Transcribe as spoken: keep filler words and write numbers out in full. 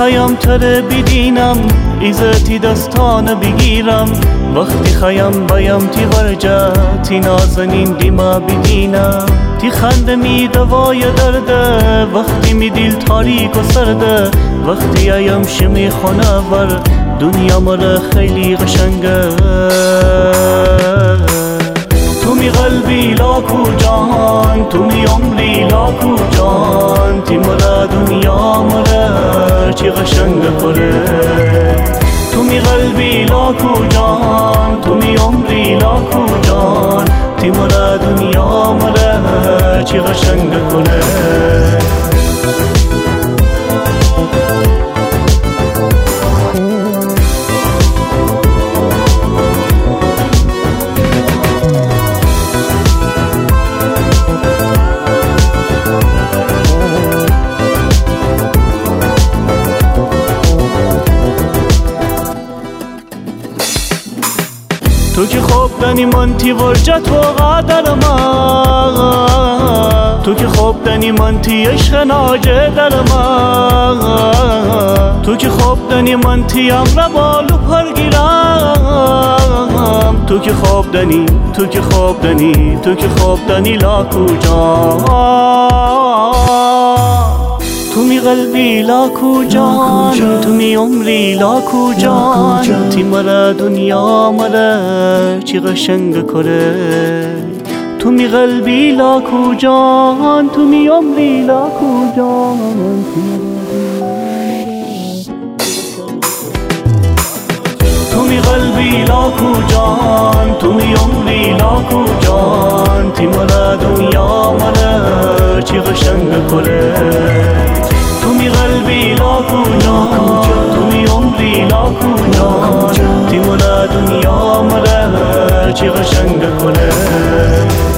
خیام تره بیدینم ایزتی دستان بگیرم وقتی خیام بایم تی ورجا تی نازنین دیما بیدینم تی خنده می دوای درده وقتی می دیل تاریک و سرده وقتی ایم شمی خونه ور دنیا مره خیلی قشنگه تو می قلبی لاکو جان تو می عمری لاکو جان تی مره دنیا مره چی قشنگه خوره تو می قلبی لاکو جان تو می عمری لاکو جان تی مره دنیا مره چی قشنگه خوره تو که خوب دنی من تی ورجت و قدر من تو که خوب دنی من تی عشق ناجه در من تو که خوب دنی من تی امر بالو پر گیرم تو که خوب دنی تو که خوب دنی تو که خوب دنی لاکو جان تو می قلبی لاکو جان تو می عمری لاکو جان تی مرا دنیا مرا چی قشنگ کره تو می قلبی لاکو جان تو می عمری لاکو جان تو می قلبی لاکو جان تو می عمری لاکو جان تی مرا دنیا مرا چی قشنگ کره تو می قلبی لاکو جان تو می عمری لاکو جان تی مرا دنیا مرا چی قشنگ کنه